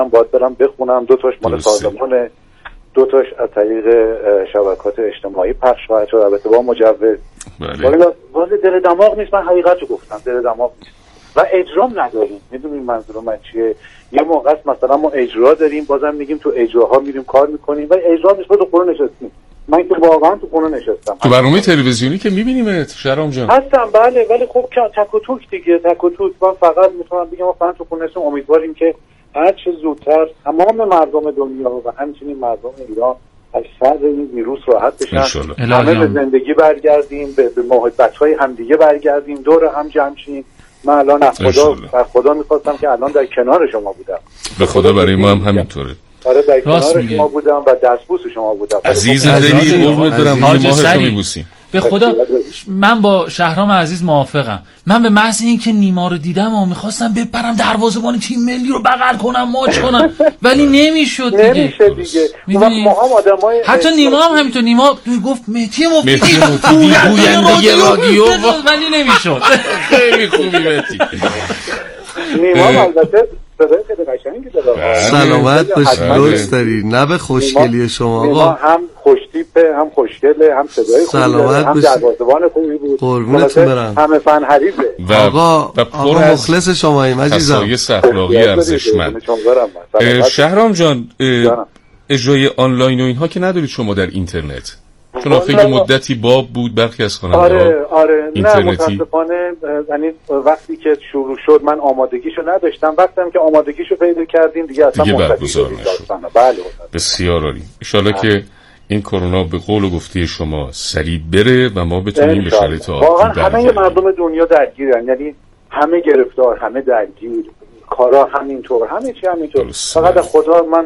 باید برم بخونم. 2 تاش مال سازمانه، 2 تاش از طریق شبکات اجتماعی پخش خواهد شد، البته با مجوز. ولی دل دماغ نیست، من حقیقت رو گفتم، دل دماغ نیست و اجرام نداریم. میدونین منظور من چیه؟ یه موقع مثلا ما اجرا داریم، بازم میگیم تو اجراها میریم کار میکنیم و اجرا نیست، تو خونه نشستیم. من که واقعا تو خونه نشستم. تو برنامه تلویزیونی که میبینیمت شهرام جان هستم، بله، ولی خب تک و توک دیگه، تک و توک. من فقط میتونم بگم ما فقط تو خونه هستیم. امیدواریم که هر چه زودتر تمام مردم دنیا و همچنین مردم ایران از شر این ویروس راحت بشن، همه به زندگی برگردیم، به محبت‌های همدیگه برگردیم، دور هم جمع شیم. من الان از خدا می‌خواستم که الان در کنار شما بودم. به خدا برای ما هم همینطوره. آره در کنار شما بودم و دستبوس شما بودم. عزیز دلی قربونت برم، ماهت میبوسیم. به خدا من با شهرام عزیز موافقم. من به محض این که نیما رو دیدم و میخواستم بپرم دروازه‌بان تیم ملی رو بغل کنم، ماچ کنم، ولی نمیشد دیگه. ما هم آدمای حتی نیما هم همینطور. نیما گفت مهدی مفیدی گوینده رادیو، ولی نمیشد. خیلی خوبی مهدی. نیما البته صدای خیلی قشنگی داره. سلامت باشی، لطف داری. نه به خوشگلی شما آقا، هم خوشتیپه، هم خوشگله، هم صدای خوبی، هم دروازه‌بان خوبی بود. قربونتون برم. همه فن حریفه. آقا مخلص شماییم عزیزم. خصایص اخلاقی ارزشمند. شهرام جان، اجرای آنلاین و اینها که ندارید شما در اینترنت؟ چون فکر مدتی باب بود برخی از خواننده‌ها. آره نه متاسفانه، یعنی وقتی که شروع شد من آمادگیشو نداشتم. وقتی که آمادگیشو پیدا کردیم دیگه اصلا برگزار نشد. بله بسیار عالی. ان شاءالله که این کرونا به قول و گفته شما سریع بره و ما بتونیم به شرایط عادی همه مردم دنیا درگیرن، یعنی همه گرفتار، همه درگیر، کارا همینطور، همه چی همینطور. فقط از خدا من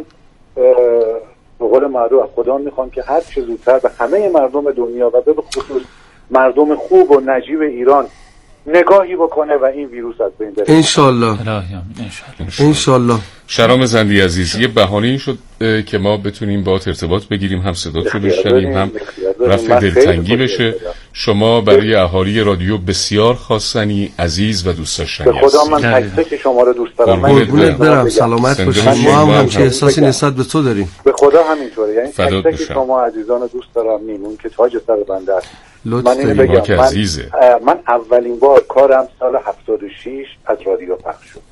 به قول معروف خدا میخوام که هر چه زودتر به همه مردم دنیا و به خصوص مردم خوب و نجیب ایران نگاهی بکنه و این ویروس از بین بره. انشالله. انشالله. شهرام زندی عزیز، یه بهانه‌ای شد که ما بتونیم با ارتباط بگیریم، هم صداتشو بشنویم، هم رفع دلتنگی بشه. شما برای اهالی رادیو بسیار خواستنی، عزیز و دوست داشتنی هستید. به خدا من تک تک شما رو دوست دارم. قربونت برم، سلامت باشید. ما هم همچین احساسی نسبت به تو داریم. به خدا همینطوره، یعنی تک تک شما عزیزان رو دوست دارم. میمون که تاج سر بنده است. من اینو بگم، من اولین بار کارم سال 76 از رادیو پخش شد.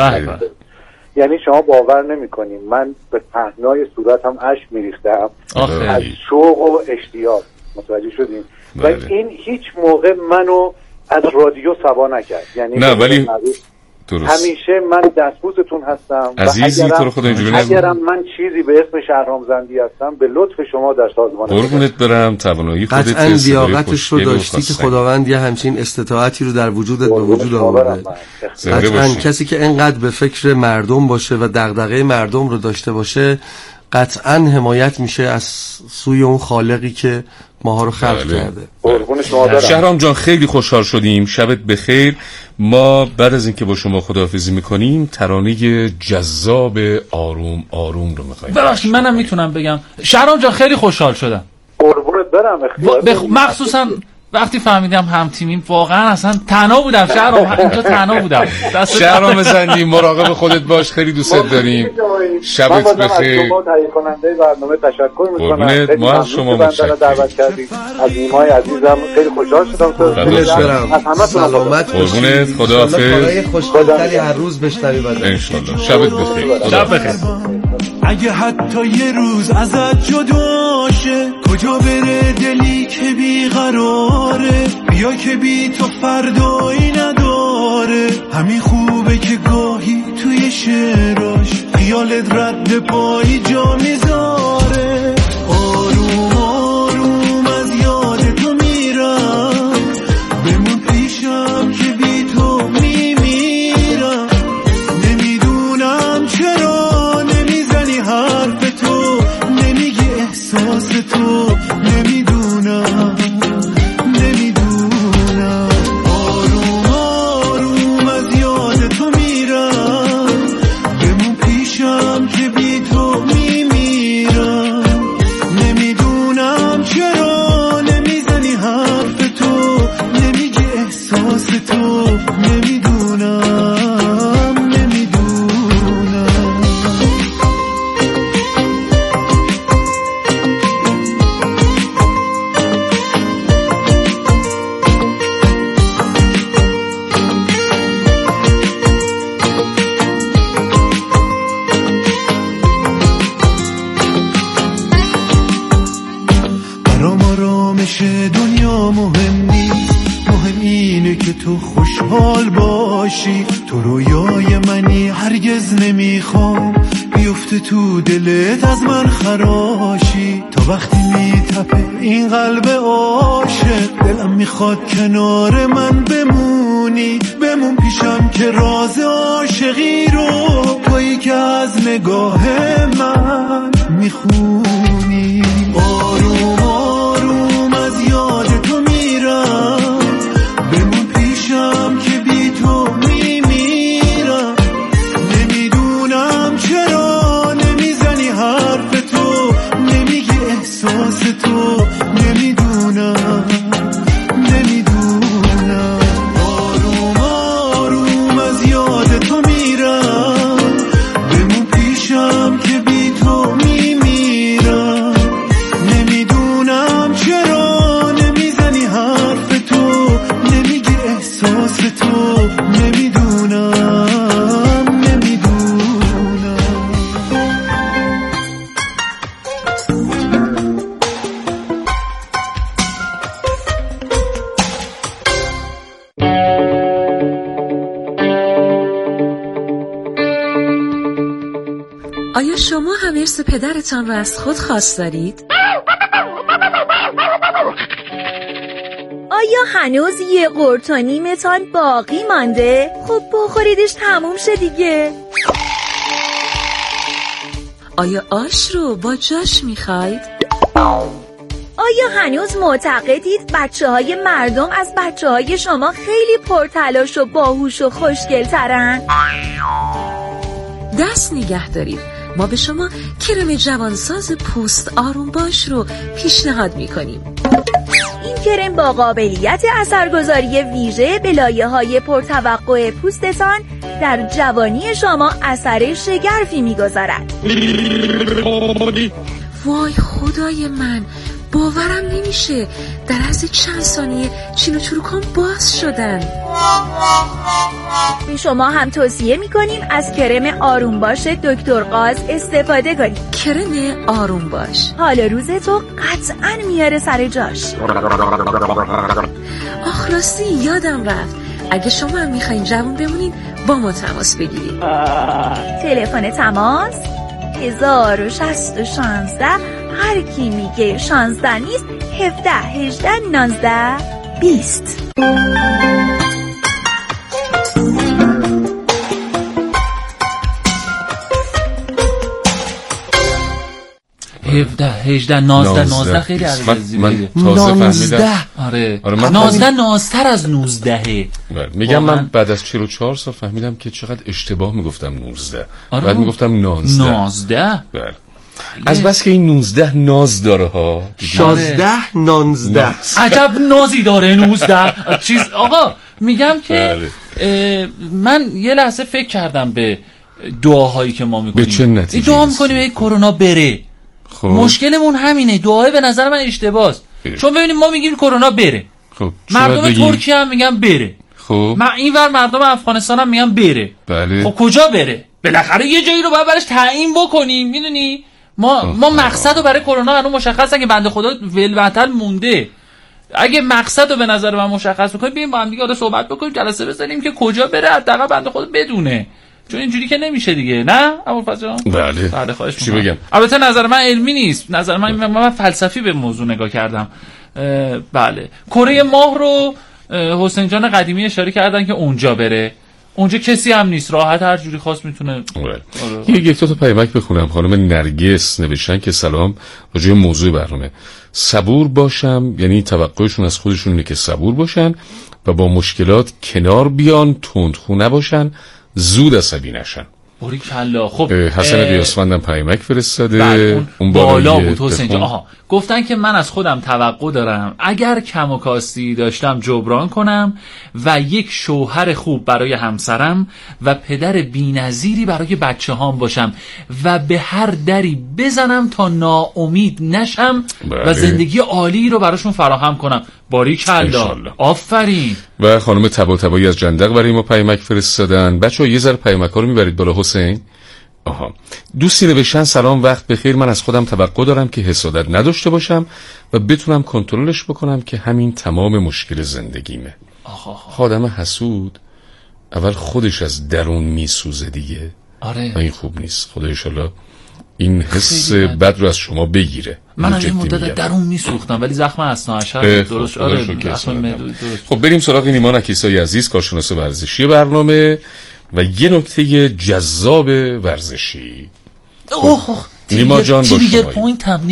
یعنی شما باور نمی‌کنید من به پهنای صورتم اشک می‌ریختم از شوق و اشتیاق. متوجه شدین؟ و این هیچ موقع منو از رادیو سوا نکرد. یعنی نه ولی درست. همیشه من دستبوستون هستم. عزیزی تو رو خدا اینجوری نگو. اگرم من چیزی به اسم شهرام زندی هستم به لطف شما در سازمان قربونت برم، توانایی خودت قطعاً لیاقتش رو داشتی که خداوند یه همچین استطاعتی رو در وجودت به وجود آورده. قطعاً کسی که اینقدر به فکر مردم باشه و دغدغه مردم رو داشته باشه قطعاً حمایت میشه از سوی اون خالقی که ماها رو خلق کرده. شهرام جان خیلی خوشحال شدیم، شبت بخیر. ما بعد از اینکه با شما خداحافظی میکنیم ترانه جذاب آروم آروم رو میخوایم. ببخشید منم میتونم بگم شهرام جان خیلی خوشحال شدم. قربونت برم. مخصوصا وقتی فهمیدم هم تیمیم، واقعا اصلا تنها بودم شهرام، اینجا تنها بودم. شهرام زندی مراقب خودت باش، خیلی دوستت داریم. شبت بخیر. من از شما تهیه کننده برنامه تشکر میکنم. ما از شما متشکرم. دعوت کردید. از نیمای عزیزم خیلی خوشحال شدم. از همه سلامت قربونت، خداحافظ. برای خوشگل‌تری هر روز بشنوی بعد ان شاء الله. شبت بخیر. شب بخیر. اگه حتی یه روز ازت جدا شه، کجا بره دلی که بیقراره، بیا که بی تو فردایی نداره. همین خوبه که گاهی توی شعراش خیالت رد پایی جا میذاره. آروم آروم از یاد تو میرم، بمون پیشم که بی تو میمیرم. نمیدونم چرا حرف تو نمیگی، احساس تو نمیدونم. آروم آروم از یاد تو میرم، بمون پیشم که بی تو میمیرم. باشی. تو رویای منی هرگز نمیخوام بیفته تو دلت از من خراشی. تا وقتی میتپه این قلب عاشق دلم میخواد کنار من بمونی. بمون پیشم که راز عاشقی رو تویی که از نگاه من میخونی. آروم آروم از یاد تو میرم، بمون پیشم که بی تو میمیرم. نمیدونم چرا نمیزنی حرف تو، نمیگی احساس تو، نمیدونم. آروم آروم از یاد تو میرم، بمون پیشم که بی تو میمیرم. نمیدونم چرا نمیزنی حرف تو، نمیگی احساس تو، نمیدونم. آیا شما هم ارث پدرتان را از خود خواست دارید؟ آیا هنوز یه قرت و نیمتان باقی مانده؟ خب بخوریدش تموم شه دیگه. آیا آش رو با جاش میخواید؟ آیا هنوز معتقدید بچه‌های مردم از بچه‌های شما خیلی پرتلاش و باهوش و خوشگل ترن؟ دست نگه دارید. ما به شما کرم جوانساز پوست آروم باش رو پیشنهاد میکنیم. این کرم با قابلیت اثرگذاری ویژه به لایه‌های پرتوقع پوستتان در جوانی شما اثر شگرفی میگذارد. وای خدای من، باورم نمیشه در عرض چند ثانیه چین و چروکان باز شدن. به شما هم توصیه میکنیم از کرم آروم باش دکتر قاز استفاده کنید. کرم آروم باش حال روز تو قطعاً میاره سر جاش. آخ راستی یادم رفت، اگه شما هم میخواین جوان بمونین با ما تماس بگیرید. تلفن تماس 1016 هر کی میگه 16 نیست 17 18 19 20. 17 18 19 خیلی عدد زیباییه. من تازه فهمیدم. آره 19 نازتر از 19. میگم من بعد از 44 سال فهمیدم که چقدر اشتباه میگفتم 19. بعد میگفتم 19. بله. از بس که این 19 ناز داره ها. 16 19 عجب نازی داره 19 چیز. آقا میگم که من یه لحظه فکر کردم به دعاهایی که ما میکنیم. به چه نتیجه دعا میکنیم ای کرونا بره. خب مشکلمون همینه، دعای به نظر من اشتباهه. چون ببینیم ما میگیم کرونا بره، خب مردم ترکیه هم میگن بره، خب من اینور مردم افغانستان هم میگن بره. بله. خب کجا بره؟ بالاخره یه جایی رو باید برش تعیین بکنیم. میدونی ما مقصد رو برای کرونا الان مشخصه که بنده خدا ولوتل مونده. اگه مقصد رو به نظر من مشخص بکنیم بیایم با هم دیگه صحبت بکنیم، جلسه بزنیم که کجا بره، حداقل بنده خدا بدونه، چون اینجوری که نمیشه دیگه. نه ابوالفضل جان؟ بله خواهش چی بگم؟ البته نظر من علمی نیست، نظر من فلسفی به موضوع نگاه کردم. بله کره ماه رو حسین جان قدیمی اشاره کردن که اونجا بره، اونجا کسی هم نیست، راحت هر جوری خواست میتونه. یک تا پیامک بخونم. خانم نرگس نوشتن که سلام، راجع به موضوع برنامه صبور باشم، یعنی توقعشون از خودشون اینه که صبور باشن و با مشکلات کنار بیان، تندخو نباشن، زود عصبی نشن. باریکلا. خب حسن قیاسفندم پیامک فرستاده. اون بالا بود حسین جان. گفتن که من از خودم توقع دارم اگر کم و کاستی داشتم جبران کنم و یک شوهر خوب برای همسرم و پدر بی‌نظیری برای بچه‌هام باشم و به هر دری بزنم تا ناامید نشم و زندگی عالی رو براشون فراهم کنم. باریکلا، آفرین. و خانم طباطبایی از جندق برای ما پیامک فرستادن. بچه‌ها یه ذره پیامک‌ها رو میبرید بالا حسین. دوستی نوشتن سلام وقت بخیر، من از خودم توقع دارم که حسادت نداشته باشم و بتونم کنترلش بکنم که همین تمام مشکل زندگیمه. آدم حسود اول خودش از درون میسوزه دیگه. آره این خوب نیست. خدا انشالله این حس بد رو از شما بگیره. من از این مدت درون میسوختم ولی زخم اثناعشر درست. آره خب بریم سراغ نیما نکیسای عزیز، کارشناس ورزشی برنامه و یه نکته جذاب ورزشی. اوه نیما جان با شما پوینت هم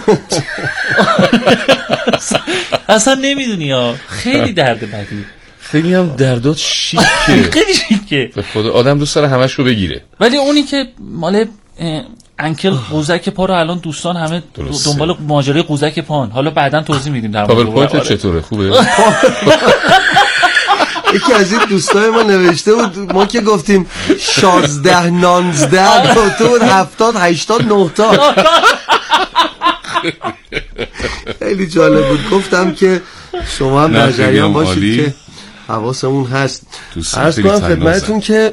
اصلا نمیدونی ها، خیلی درد بدی، خیلی هم دردات شیکه. خیلی شیکه به خدا آدم دوست داره همش رو بگیره. ولی اونی که مال انکل قوزک پا رو الان دوستان همه دنبال ماجرای قوزک پان، حالا بعداً توضیح میدیم در مورد. پاورپوینت چطوره؟ خوبه؟ یکی از این دوستای ما نوشته بود ما که گفتیم 16 19 تو 70 80 90 تا. خیلی جالب بود. گفتم که شما هم در جریان باشید که حواسمون هست. عرض کنم خدمتتون که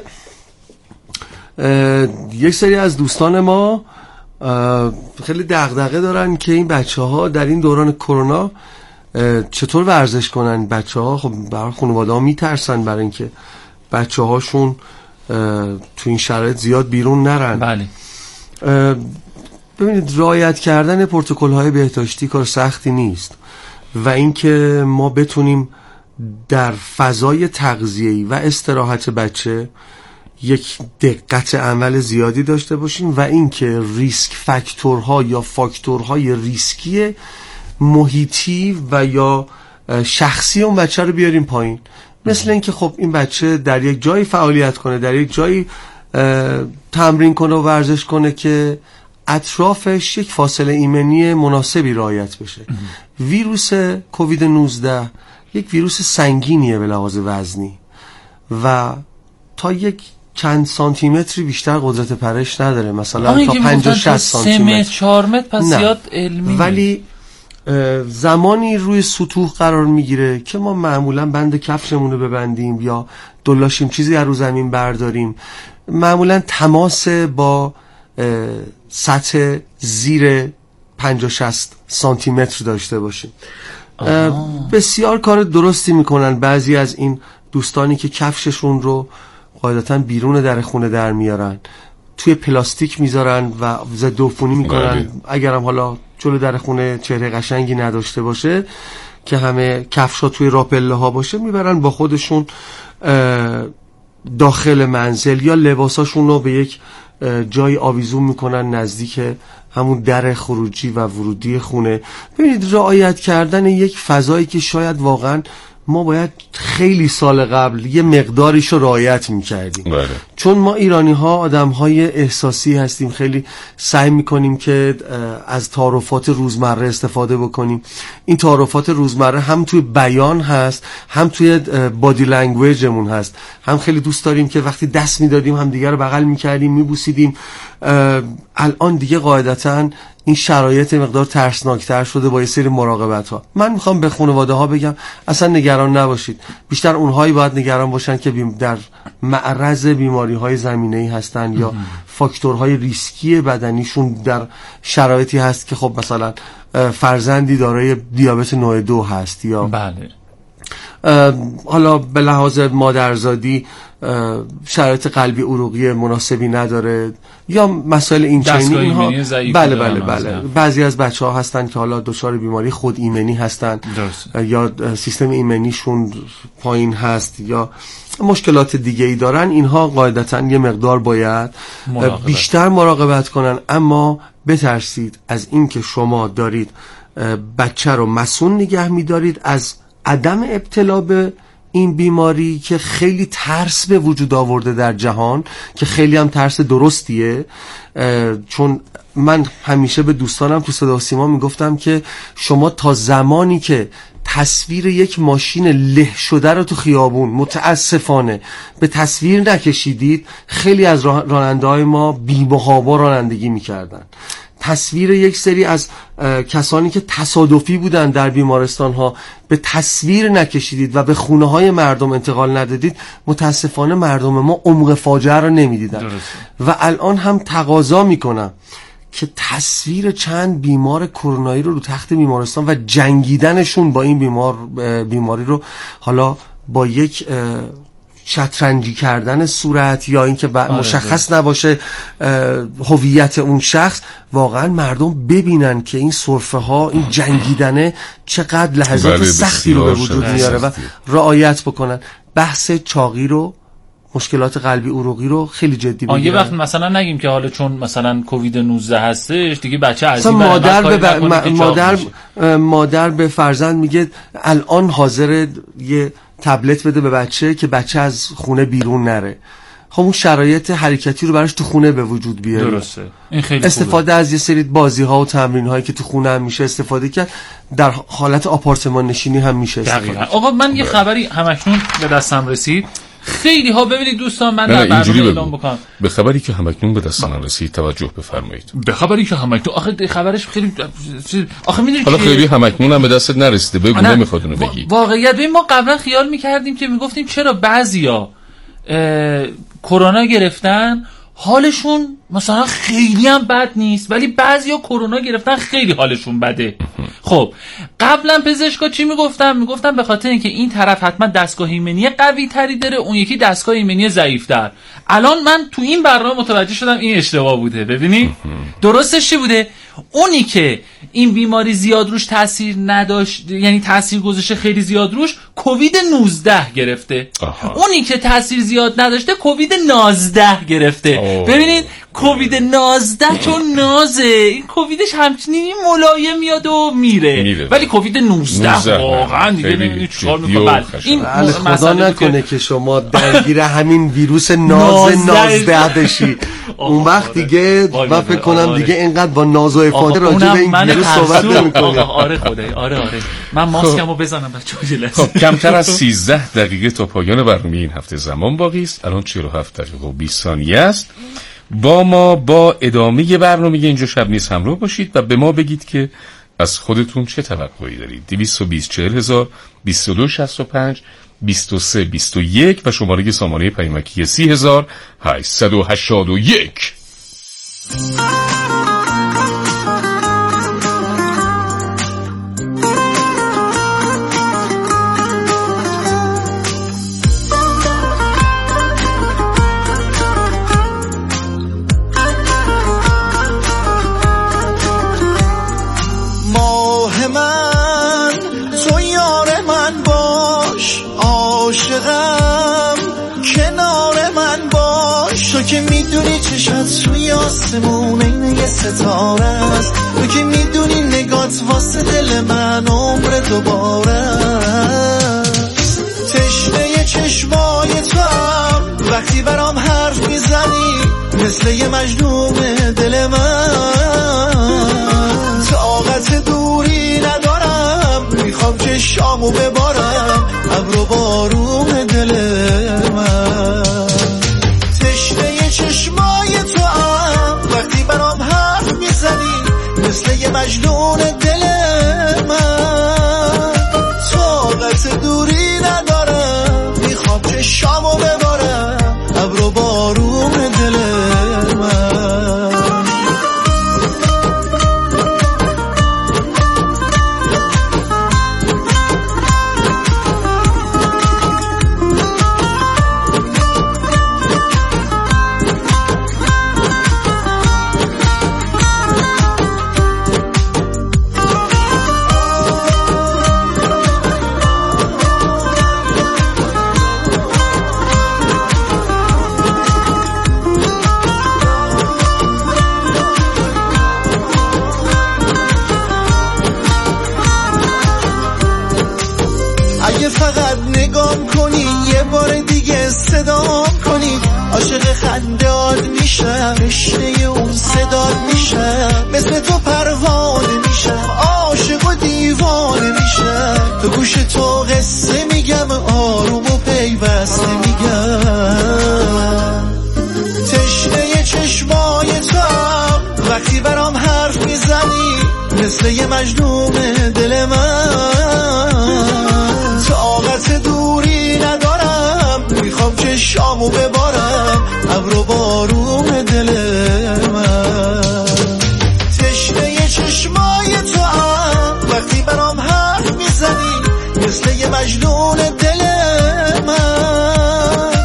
یک سری از دوستان ما خیلی دغدغه دارن که این بچه‌ها در این دوران کرونا چطور ورزش کنن. بچه‌ها خب برای خانواده‌ها میترسن برای اینکه بچه‌هاشون تو این شرایط زیاد بیرون نرن. بله. ببینید رعایت کردن پروتکل‌های بهداشتی کار سختی نیست و اینکه ما بتونیم در فضای تغذیه‌ای و استراحت بچه یک دقت عمل زیادی داشته باشیم و اینکه ریسک فاکتورها یا فاکتورهای ریسکی محیطی و یا شخصی اون بچه رو بیاریم پایین. مثل اینکه خب این بچه در یک جایی فعالیت کنه، در یک جایی تمرین کنه و ورزش کنه که اطرافش یک فاصله ایمنی مناسبی رعایت بشه. ویروس کووید 19 یک ویروس سنگینیه به لحاظ وزنی و تا یک چند سانتی متری بیشتر قدرت پرش نداره، مثلا تا 50-60 سانتی متر 4 متر پس زیاد علمی. ولی زمانی روی سطوح قرار میگیره که ما معمولا بند کفشمون رو ببندیم یا دلاشیم چیزی از رو زمین برداریم، معمولا تماس با سطح زیر 50-60 سانتی متر داشته باشیم. بسیار کار درستی میکنن بعضی از این دوستانی که کفششون رو قاعدتا بیرون در خونه در میارن، توی پلاستیک میذارن و ضد عفونی میکنن. اگرم حالا جلو در خونه چهره قشنگی نداشته باشه که همه کفشا توی راپله ها باشه، میبرن با خودشون داخل منزل یا لباساشون رو به یک جای آویزون میکنن نزدیک همون در خروجی و ورودی خونه. ببینید رعایت کردن یک فضایی که شاید واقعا ما باید خیلی سال قبل یه مقداریش رو رعایت میکردیم. چون ما ایرانی ها آدم های احساسی هستیم، خیلی سعی میکنیم که از تعارفات روزمره استفاده بکنیم. این تعارفات روزمره هم توی بیان هست، هم توی بادی لنگویجمون هست. هم خیلی دوست داریم که وقتی دست میدادیم هم دیگر رو بغل میکردیم، میبوسیدیم. الان دیگه قاعدتاً این شرایط مقدار ترسناکتر شده با یه سری مراقبت ها. من میخوام به خانواده ها بگم اصلا نگران نباشید، بیشتر اونهایی باید نگران باشن که در معرض بیماری های زمینه‌ای هستن یا فاکتورهای ریسکی بدنیشون در شرایطی هست که خب مثلا فرزندی دارای دیابت نوع 2 هست یا بله حالا به لحاظ مادرزادی شرایط قلبی عروقی مناسبی نداره یا مسائل این چنینی اینها. بله بعضی از بچه‌ها هستن که حالا دچار بیماری خود ایمنی هستن یا سیستم ایمنیشون پایین هست یا مشکلات دیگه ای دارن. اینها قاعدتاً یه مقدار باید بیشتر مراقبت کنن. اما بترسید از این که شما دارید بچه رو مسئول نگه می‌دارید از عدم ابتلا به این بیماری که خیلی ترس به وجود آورده در جهان، که خیلی هم ترس درستیه. چون من همیشه به دوستانم تو صدا و سیما میگفتم که شما تا زمانی که تصویر یک ماشین له شده رو تو خیابون متاسفانه به تصویر نکشیدید، خیلی از راننده‌های ما بی‌محابا رانندگی میکردن. تصویر یک سری از کسانی که تصادفی بودن در بیمارستان ها به تصویر نکشیدید و به خونه های مردم انتقال ندادید، متاسفانه مردم ما عمق فاجعه رو نمیدیدن. و الان هم تقاضا میکنم که تصویر چند بیمار کرونایی رو تخت بیمارستان و جنگیدنشون با این بیماری رو حالا با یک شطرنجی کردن صورت یا اینکه مشخص نباشه هویت اون شخص، واقعا مردم ببینن که این سرفه ها، این جنگیدنه چقدر لحظات سختی رو به وجود میاره و رعایت بکنن. بحث چاقی رو، مشکلات قلبی عروقی رو خیلی جدی بگیرن. یه وقت مثلا نگیم که حالا چون مثلا کووید 19 هستش دیگه بچه از این مادر به فرزند میگه الان حاضر یه تبلت بده به بچه که بچه از خونه بیرون نره. خب اون شرایط حرکتی رو براش تو خونه به وجود بیاره. درسته. این خیلی استفاده از یه سری بازی‌ها و تمرین‌هایی که تو خونه هم میشه استفاده کرد، در حالت آپارتمان نشینی هم میشه استفاده. آقا من یه خبری همکنون به دستم رسید. خیلی ها ببینید دوستان، من در برنامه اعلام بکنم. به خبری که همکنون به دست من رسید توجه بفرمایید. به خبری که همکنون، آخه خبرش خیلی میدونید حالا خیلی همکنون هم به دستت نرسیده، بگو نمیخواد اونو بگی. واقعیت ببین، ما قبلا خیال میکردیم که میگفتیم چرا بعضیا کرونا گرفتن حالشون مثلا خیلی هم بد نیست، ولی بعضیا کرونا گرفتن خیلی حالشون بده. خب قبلا پزشکا چی میگفتن به خاطر اینکه این طرف حتما دستگاه ایمنی قوی تری داره، اون یکی دستگاه ایمنی ضعیف تر. الان من تو این برنامه متوجه شدم این اشتباه بوده. ببینید درستش چی بوده؟ اونی که این بیماری زیاد روش تاثیر نداشت، یعنی تاثیر گذاشته خیلی زیاد روش، کووید 19 گرفته. اونی که تاثیر زیاد نداشته کووید 19 گرفته. ببینید کووید 19 چون نازه، این کوویدش همچنین ملایم میاد و میره. ولی کووید 19 واقعا دیگه نمیدونی چیکار میکنه. این خدا نکنه که شما درگیر همین ویروس 19 بشی. اون وقت دیگه من فکر کنم دیگه اینقدر با ناز و افاده راجع به این ویروس صحبت نمی‌کنیم. آره خدای آره من ماسکمو بزنم بچه‌ها. خب کمتر از 13 دقیقه تا پایان برنامه این هفته زمان باقی است. الان 47 دقیقه و 20 ثانیه است. با ما با ادامه برنامه اینجا شب نیز همراه باشید و به ما بگید که از خودتون چه توقعی دارید. 220 40000 2265 23 21 و شماره سامانه پیامکی 30881. که میدونی چشات روی آسمون اینه یه ستاره است، تو که میدونی نگات واسه دل من عمر دوباره است. تشنه چشمای تو هم وقتی برام حرف میزنی مثل یه مجنون دل من. طاقت دوری ندارم، میخوام که شامو ببارم ابر و بارون دل من. چشمای تو هم وقتی برام حرف میزنی مثل یه مجنون دل من. طاقت دوری ندارم، میخوام که شامو ببارم ابر و بارون دل من. عاشق خندات میشم، تشنه اون صدات میشم، مثل تو پروانه میشم، عاشق و دیوانه میشم. تو گوش تو قصه میگم، آروم و پیوسته میگم. تشنه چشمای تو هم وقتی برام حرف میزنی مثل یه مجنون دل من. طاقت دوری ندارم، میخوام که شامو ببارم ابر و بارون دل من. تشنه چشمای تو هم وقتی برام حرف میزنی مثل یه مجنون دل من.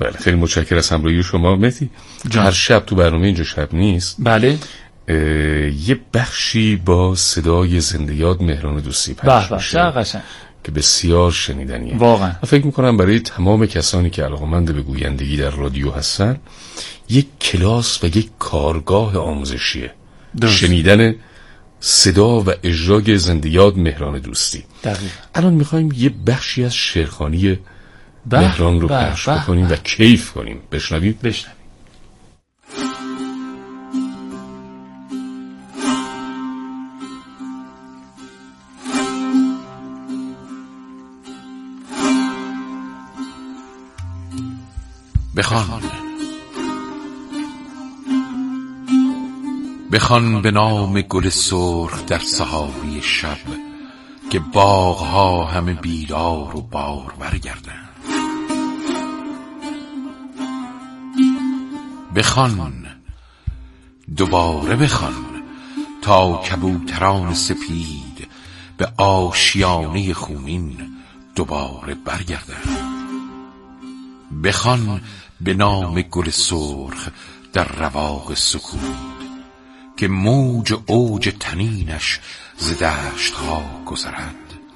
بله خیلی متشکرم از همراهی شما مهدی. هر شب تو برنامه اینجا شب نیست بله یه بخشی با صدای زنده یاد مهران دوستی پخش میشه که بسیار شنیدنیه واقعا. فکر میکنم برای تمام کسانی که علاقه‌مند به گویندگی در رادیو هستن یک کلاس و یک کارگاه آموزشیه شنیدن صدا و اجرای زنده یاد مهران دوستی. دقیقا. الان میخوایم یه بخشی از شعرخوانی مهران رو پخش بکنیم و کیف کنیم. بشنویم. بخوان به نام گل سرخ در سحابی شب که باغها همه بیدار و بارور گردند. بخوان دوباره بخوان تا کبوتران سپید به آشیانه خونین دوباره برگردند. بخوان به نام گل سرخ در رواق سکوت که موج اوج تنینش ز دشت‌ها گذرد.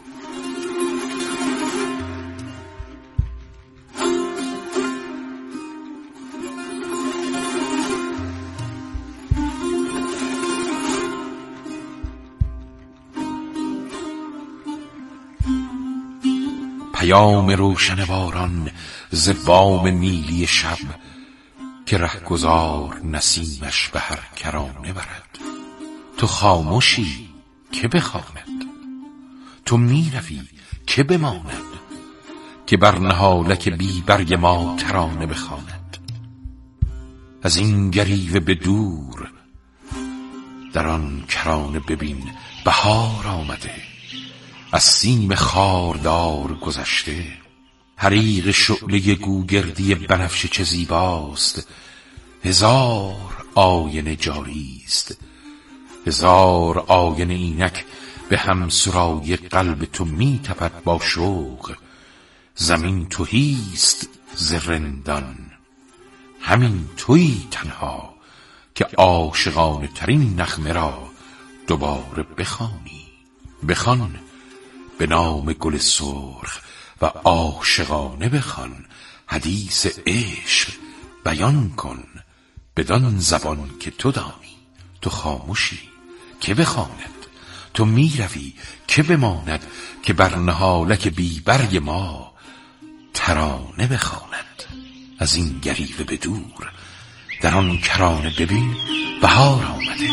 پیام روشن باران ز بام نیلی شب که رهگذار نسیمش به هر کرانه برد. تو خاموشی که بخواند، تو میروی که بماند، که بر نهالک بی برگ ما ترانه بخواند. از این گریوه به دور در آن کرانه ببین بهار آمده، از سیم خاردار گذشته. حریق شعله گوگردی بنفشه چه زیباست، هزار آینه جاریست، هزار آینه اینک به هم سرای قلب تو می تپد با شوق. زمین تهیست ز رندان، همین تویی تنها که عاشقانه ترین نغمه را دوباره بخوانی. بخوان به نام گل سرخ و عاشقانه بخوان، حدیث عشق بیان کن بدان زبان که تو دانی. تو خاموشی که بخواند، تو میروی که بماند، که بر نهالک بی برگ ما ترانه بخواند. از این گریوه به دور در آن کرانه ببین بهار آمده.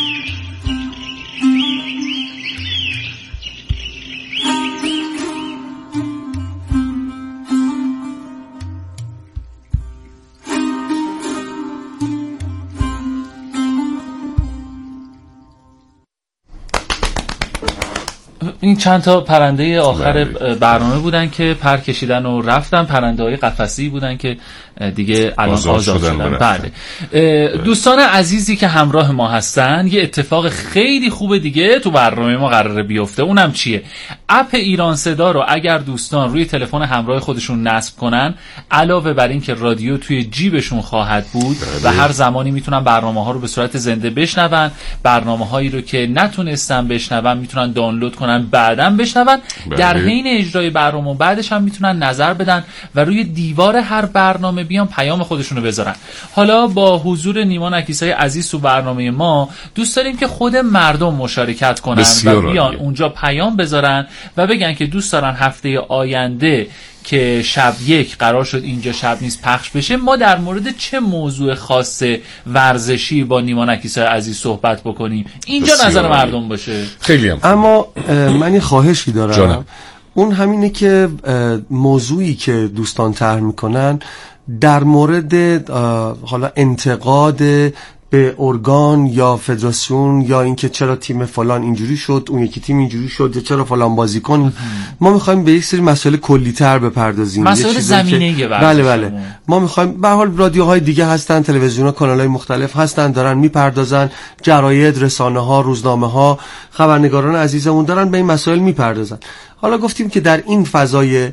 این چند تا پرنده آخر برنامه بودن که پر کشیدن و رفتن. پرنده های قفسی بودن که دیگه الان آزاد شدن. بله. دوستان عزیزی که همراه ما هستن، یه اتفاق خیلی خوب دیگه تو برنامه ما قراره بیفته. اونم چیه؟ اپ ایران صدا رو اگر دوستان روی تلفن همراه خودشون نصب کنن، علاوه بر این که رادیو توی جیبشون خواهد بود و هر زمانی میتونن برنامه ها رو به صورت زنده بشنون، برنامه هایی رو که نتونستن بشنون میتونن دانلود کنن بعداً بشنون. در حین اجرای برنامه و بعدش هم میتونن نظر بدن و روی دیوار هر برنامه بیان پیام خودشونو بذارن. حالا با حضور نیما نکیسای عزیز تو برنامه ما دوست داریم که خود مردم مشارکت کنن و بیان اونجا پیام بذارن و بگن که دوست دارن هفته آینده که شب یک قرار شد اینجا شب نیست پخش بشه، ما در مورد چه موضوع خاص ورزشی با نیما نکیسای عزیز صحبت بکنیم. اینجا نظر مردم باشه. خیلی هم اما من یه خواهشی دارم جانم. اون همینه که موضوعی که دوستان طرح میکنن در مورد حالا انتقاد به ارگان یا فدراسیون یا اینکه چرا تیم فلان اینجوری شد اون یکی تیم اینجوری شد یا چرا فلان بازیکن، ما میخوایم به یک سری مسائل کلی‌تر بپردازیم. مسائل زمینه‌ای بله ما میخوایم به هر حال رادیوهای دیگه هستن، تلویزیون‌ها، کانال‌های مختلف هستن دارن میپردازن، جراید، رسانه‌ها، روزنامه‌ها، خبرنگاران عزیزمون دارن به این مسائل میپردازن. حالا گفتیم که در این فضای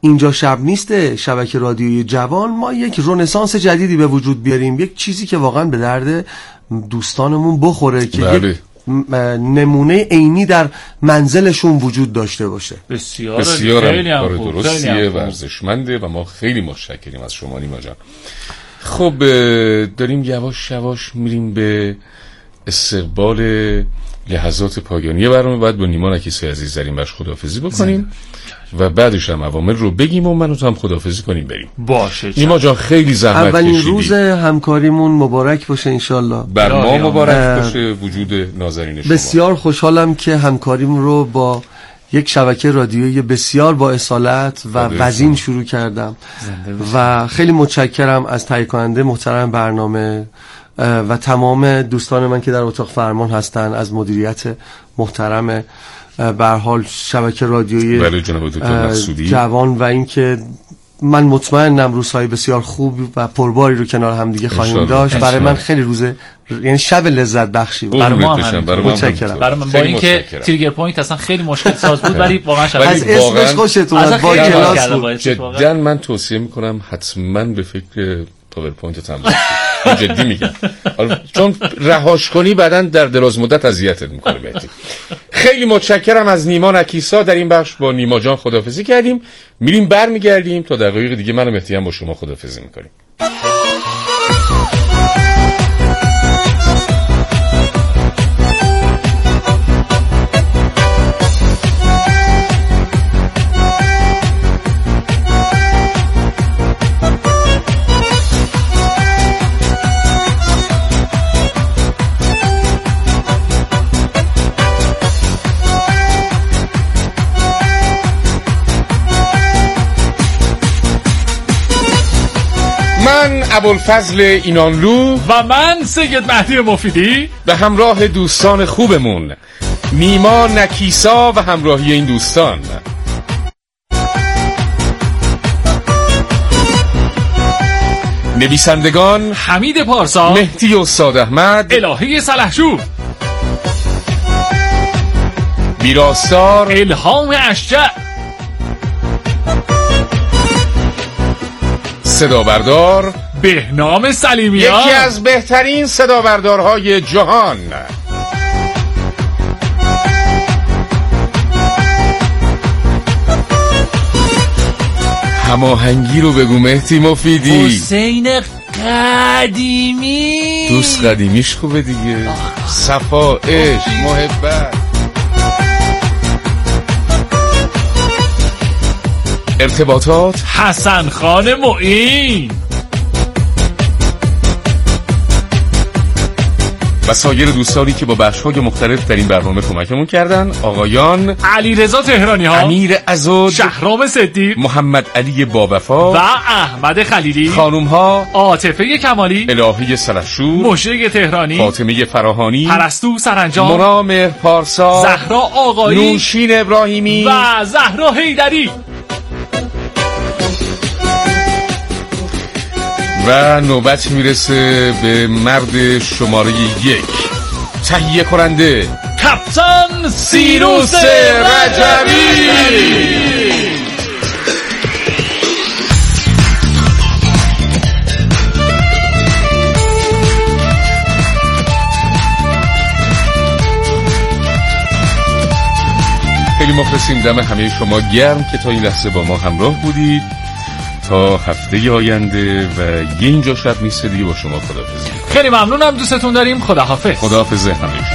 اینجا شب نیست شبکه رادیویی جوان ما یک رنسانس جدیدی به وجود بیاریم، یک چیزی که واقعا به درد دوستانمون بخوره که یک نمونه عینی در منزلشون وجود داشته باشه. بسیار کار درستیه، ورزشمنده و ما خیلی متشکریم از شما نیما جان. خب داریم یواش یواش میریم به استقبال لحظات پایانی برنامه. بعد با نیما نکیسه عزیز داریم باش خداحافظی بکنیم و بعدش هم عوامل رو بگیم و منو هم خداحافظی کنیم بریم. باشه نیما جان خیلی زحمت کشیدی. اولین روز همکاریمون مبارک باشه انشالله. بر ما مبارک باشه وجود نازنین شما. بسیار خوشحالم که همکاریم رو با یک شبکه رادیویی بسیار با اصالت و وزین شروع کردم و خیلی متشکرم از تهیه کننده محترم برنامه و تمام دوستان من که در اتاق فرمان هستن، از مدیریت محترم به هر حال شبکه رادیویی جوان و اینکه من مطمئنم روزهای بسیار خوب و پرباری رو کنار هم دیگه خواهیم داشت. برای من خیلی روزه، یعنی شب لذت بخشی بود. برای ما متشکرم. برای من با اینکه تریگر پوینت اصلا خیلی مشکل ساز بود ولی واقعا شب از اسمش خوشت اومد، با کلاس بود. جدا من توصیه میکنم حتما به فکر پاورپوینت هم جدی میگم، چون رهاش کنی بعداً در دراز مدت اذیتت میکنه. بهتون خیلی متشکرم از نیما نکیسا. در این بخش با نیما جان خداحافظی کردیم، میریم برمیگردیم تا دقایق دیگه من و مهدی هم با شما خداحافظی میکنیم. من ابوالفضل اینانلو و من سید مهدی مفیدی به همراه دوستان خوبمون نیما نکیسا و همراهی این دوستان، نویسندگان حمید پارسا، مهدی استاد احمد، الهی سلحشور، ویراستار الهام اشجع، صدابردار بهنام سلیمیان، یکی از بهترین صدابردارهای جهان. هماهنگی رو بگو مهدی مفیدی. حسین قدیمی، دوست قدیمیش خوبه دیگه. صفا، عشق، محبت. ارتباطات حسن خان معین و سایر دوستانی که با بخش‌های مختلف در این برنامه کمکمون کردن، آقایان علیرضا تهرانی ها، امیر عزود، شهرام صدیق، محمد علی بابوفا و احمد خلیلی، خانم ها عاطفه کمالی، الهی سلحشور، مشرق تهرانی، فاطمه فراهانی، پرستو سرانجام، مرا مهر پارسا، زهرا آقایی، نوشین ابراهیمی و زهرا حیدری و نوبت میرسه به مرد شماره 1 تهیه کننده کاپیتان سیروس رجبی. خیلی مخلصیم، دم همه شما گرم که تا این لحظه با ما همراه بودید. تا هفته آینده و یه اینجا شب نیست دیگه با شما خداحافظی. خیلی ممنونم، دوستتون داریم. خداحافظ. خداحافظ همه.